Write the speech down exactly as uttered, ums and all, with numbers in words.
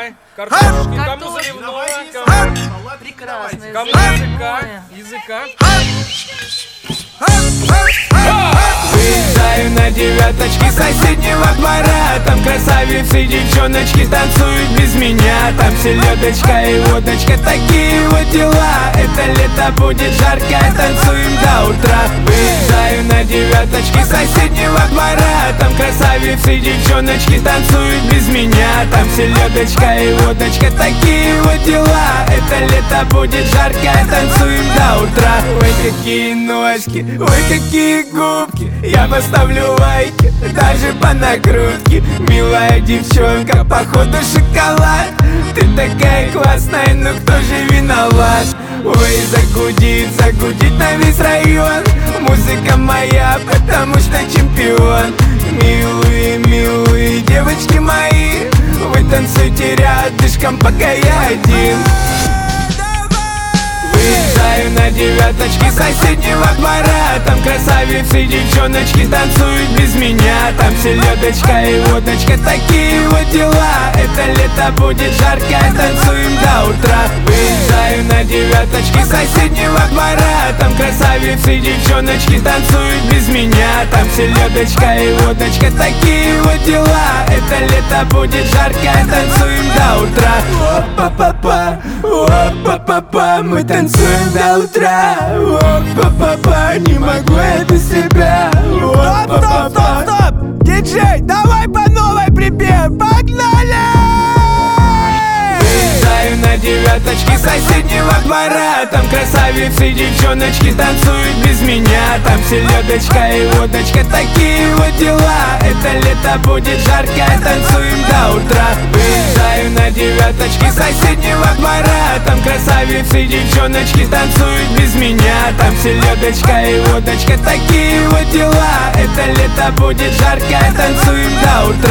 Давай, картошки, кому Картошки. заливного, Давайте, кому, Прекрасно. кому языка, языка. Выезжаю на девяточке соседнего двора. Там красавицы, девчоночки танцуют без меня. Там селедочка и водочка, такие вот дела. Это лето будет жаркое, танцуем до утра. Выезжаю на девяточке соседнего двора. Там красавицы, девчоночки танцуют без меня. Там селедочка и водочка, такие вот дела. Это лето будет жаркое, танцуем до утра. Ой, какие ножки, ой, какие губки. Я поставлю лайки, даже по накрутке. Милая девчонка, походу шоколад. Ты такая классная, но кто же виноват? Ой, загудит, загудит на весь район. Музыка моя, потому что чемпион. Милые, милые девочки мои, вы танцуйте рядышком, пока я один. Выезжаю на девяточке соседнего двора. Там красавицы, девчоночки танцуют без меня. Там селедочка и водочка, такие вот дела. Это лето будет жаркое, танцуем до утра. Выезжаю на девяточке соседнего двора. Там красавицы, девчоночки танцуют без меня. Там селедочка и водочка, такие вот дела. Это лето будет жаркое, танцуем до утра. Опа-па-па, опа-па-па, мы танцуем до утра. Опа-па-па, не могу я без тебя. Стоп, стоп, стоп, стоп! Диджей, давай по новой припев, погнали! Выезжаю на девяточке соседнего двора. Там красавицы, девчоночки танцуют без меня. Там селедочка и водочка, такие вот дела. Это лето будет жаркое, танцуем до утра. Выезжаю на девяточке соседнего двора. Там красавицы, девчоночки танцуют без меня. Там селедочка и водочка, такие вот дела. Это лето будет жаркое, танцуем до утра.